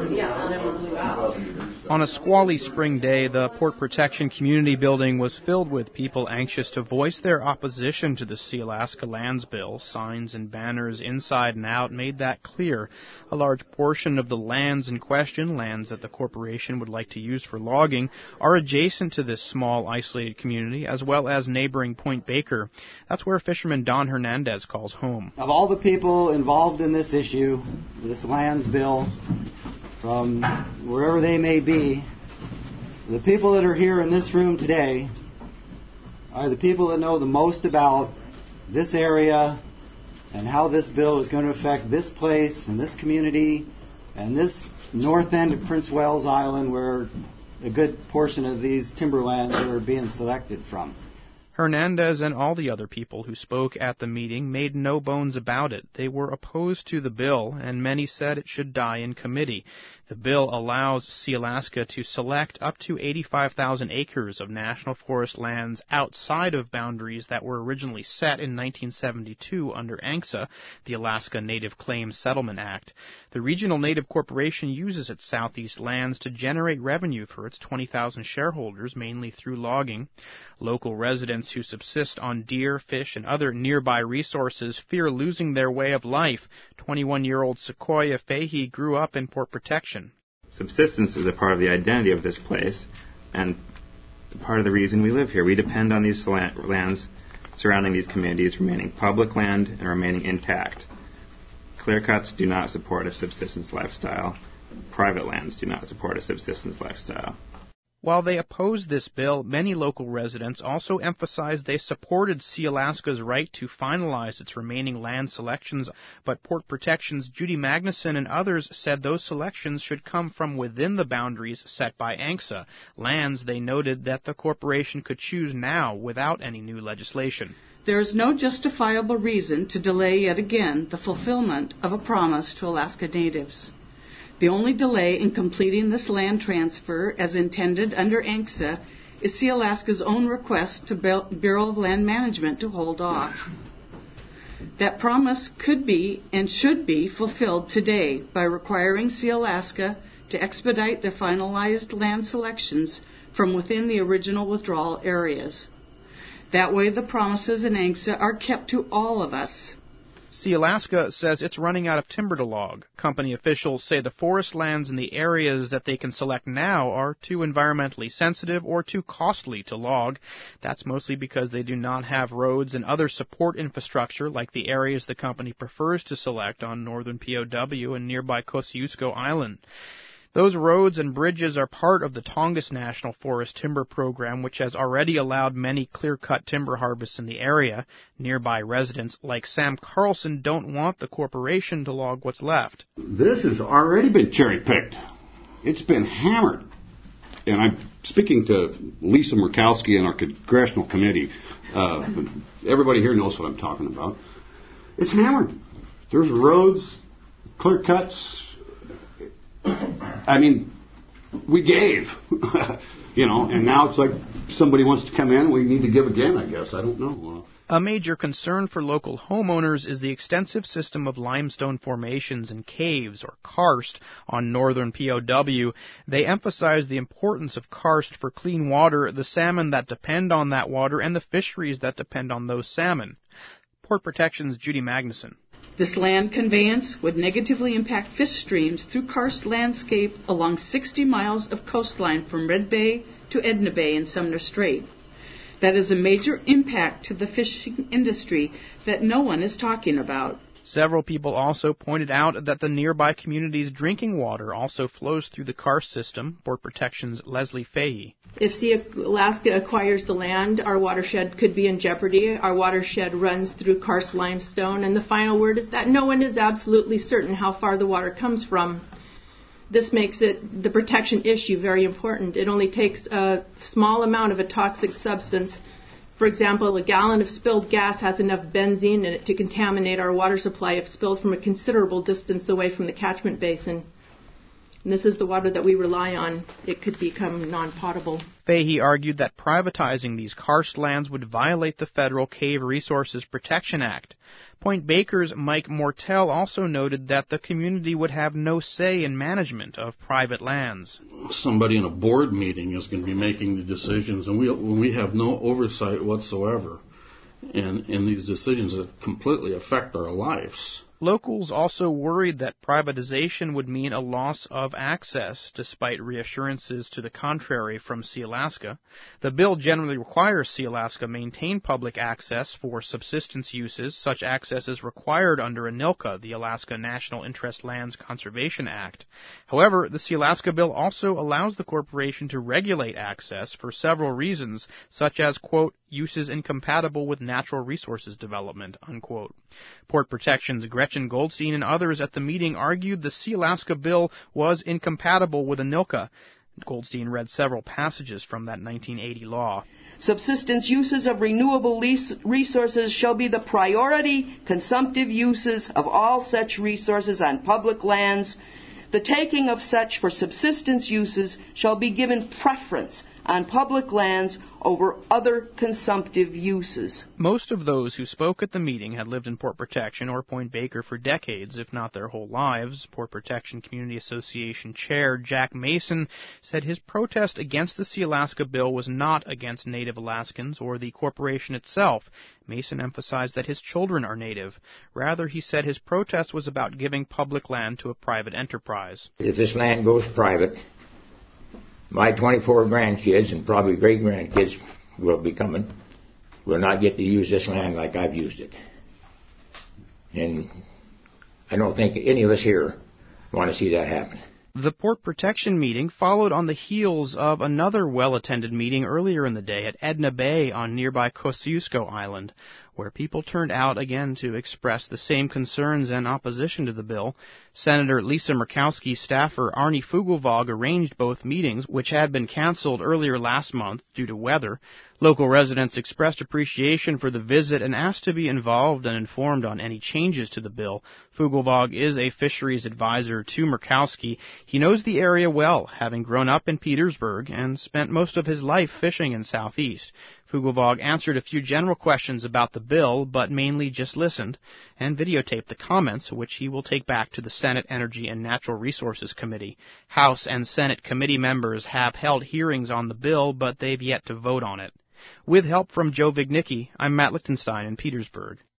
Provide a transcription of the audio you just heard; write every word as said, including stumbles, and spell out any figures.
On a squally spring day, the Port Protection Community Building was filled with people anxious to voice their opposition to the Sealaska Lands Bill. Signs and banners inside and out made that clear. A large portion of the lands in question, lands that the corporation would like to use for logging, are adjacent to this small, isolated community, as well as neighboring Point Baker. That's where fisherman Don Hernandez calls home. Of all the people involved in this issue, this lands bill, from wherever they may be, the people that are here in this room today are the people that know the most about this area and how this bill is going to affect this place and this community and this north end of Prince Wales Island where a good portion of these timberlands are being selected from. Hernandez and all the other people who spoke at the meeting made no bones about it. They were opposed to the bill, and many said it should die in committee. The bill allows Sealaska to select up to eighty-five thousand acres of national forest lands outside of boundaries that were originally set in nineteen seventy-two under ANCSA, the Alaska Native Claims Settlement Act. The Regional Native Corporation uses its southeast lands to generate revenue for its twenty thousand shareholders, mainly through logging. Local residents who subsist on deer, fish, and other nearby resources fear losing their way of life. twenty-one-year-old Sequoia Fahey grew up in Port Protection. Subsistence is a part of the identity of this place, and part of the reason we live here. We depend on these lands surrounding these communities remaining public land and remaining intact. Clear cuts do not support a subsistence lifestyle. Private lands do not support a subsistence lifestyle. While they opposed this bill, many local residents also emphasized they supported Sealaska's right to finalize its remaining land selections, but Port Protection's Judy Magnuson and others said those selections should come from within the boundaries set by ANCSA, lands they noted that the corporation could choose now without any new legislation. There is no justifiable reason to delay yet again the fulfillment of a promise to Alaska Natives. The only delay in completing this land transfer as intended under ANCSA is Sealaska's own request to Bureau of Land Management to hold off. That promise could be and should be fulfilled today by requiring Sealaska to expedite their finalized land selections from within the original withdrawal areas. That way the promises in ANCSA are kept to all of us. Sealaska says it's running out of timber to log. Company officials say the forest lands in the areas that they can select now are too environmentally sensitive or too costly to log. That's mostly because they do not have roads and other support infrastructure like the areas the company prefers to select on northern P O W and nearby Kosciuszko Island. Those roads and bridges are part of the Tongass National Forest Timber Program, which has already allowed many clear-cut timber harvests in the area. Nearby residents like Sam Carlson don't want the corporation to log what's left. This has already been cherry-picked. It's been hammered. And I'm speaking to Lisa Murkowski and our Congressional Committee. Uh, everybody here knows what I'm talking about. It's hammered. There's roads, clear cuts. I mean, we gave, you know, and now it's like somebody wants to come in, we need to give again, I guess. I don't know. A major concern for local homeowners is the extensive system of limestone formations and caves, or karst, on northern P O W. They emphasize the importance of karst for clean water, the salmon that depend on that water, and the fisheries that depend on those salmon. Port Protection's Judy Magnuson. This land conveyance would negatively impact fish streams through karst landscape along sixty miles of coastline from Red Bay to Edna Bay in Sumner Strait. That is a major impact to the fishing industry that no one is talking about. Several people also pointed out that the nearby community's drinking water also flows through the karst system. Port Protection's Leslie Fahey. If Sealaska acquires the land, our watershed could be in jeopardy. Our watershed runs through karst limestone, and the final word is that no one is absolutely certain how far the water comes from. This makes it the protection issue very important. It only takes a small amount of a toxic substance. For example, a gallon of spilled gas has enough benzene in it to contaminate our water supply if spilled from a considerable distance away from the catchment basin. and this is the water that we rely on, it could become non-potable. Fahey argued that privatizing these karst lands would violate the federal Cave Resources Protection Act. Point Baker's Mike Mortel also noted that the community would have no say in management of private lands. Somebody in a board meeting is going to be making the decisions, and we we have no oversight whatsoever in, in these decisions that completely affect our lives. Locals also worried that privatization would mean a loss of access, despite reassurances to the contrary from Sealaska. The bill generally requires Sealaska maintain public access for subsistence uses. Such access is required under ANILCA, the Alaska National Interest Lands Conservation Act. However, the Sealaska bill also allows the corporation to regulate access for several reasons, such as, quote, uses incompatible with natural resources development, unquote. Port Protection's Gretchen Goldstein and others at the meeting argued the Sealaska bill was incompatible with ANILCA. Goldstein read several passages from that nineteen eighty law. Subsistence uses of renewable resources shall be the priority consumptive uses of all such resources on public lands. The taking of such for subsistence uses shall be given preference on public lands over other consumptive uses. Most of those who spoke at the meeting had lived in Port Protection or Point Baker for decades, if not their whole lives. Port Protection Community Association Chair Jack Mason said his protest against the Sealaska bill was not against Native Alaskans or the corporation itself. Mason emphasized that his children are Native. Rather, he said his protest was about giving public land to a private enterprise. If this land goes private, my twenty-four grandkids and probably great-grandkids will be coming, will not get to use this land like I've used it. And I don't think any of us here want to see that happen. The Port Protection meeting followed on the heels of another well-attended meeting earlier in the day at Edna Bay on nearby Kosciuszko Island, where people turned out again to express the same concerns and opposition to the bill. Senator Lisa Murkowski's staffer Arnie Fugelvog arranged both meetings, which had been canceled earlier last month due to weather. Local residents expressed appreciation for the visit and asked to be involved and informed on any changes to the bill. Fugelvog is a fisheries advisor to Murkowski. He knows the area well, having grown up in Petersburg and spent most of his life fishing in Southeast. Fugelvog answered a few general questions about the bill, but mainly just listened and videotaped the comments, which he will take back to the Senate Energy and Natural Resources Committee. House and Senate committee members have held hearings on the bill, but they've yet to vote on it. With help from Joe Vignicki, I'm Matt Lichtenstein in Petersburg.